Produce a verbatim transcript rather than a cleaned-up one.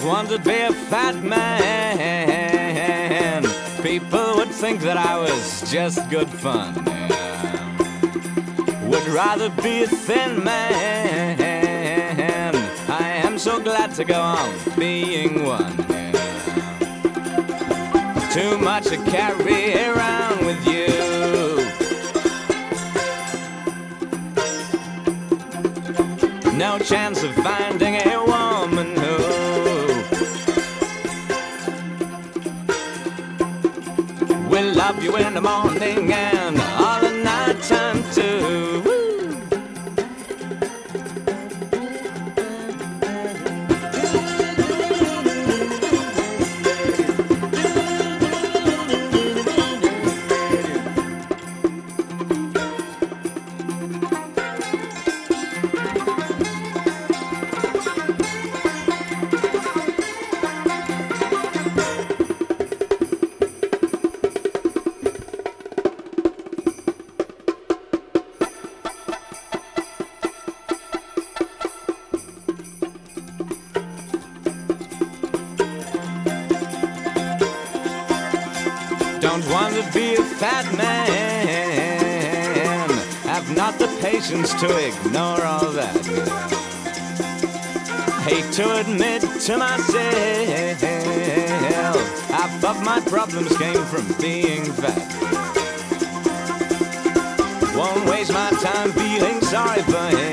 Don't want to be a fat man. People would think that I was just good fun. Would rather be a thin man. I am so glad to go on being one. Too much to carry around with you. No chance of finding a woman who will love you in the morning and all the night time too. Don't want to be a fat man. Have not the patience to ignore all that. Hate to admit to myself, half of my problems came from being fat. Won't waste my time feeling sorry for him.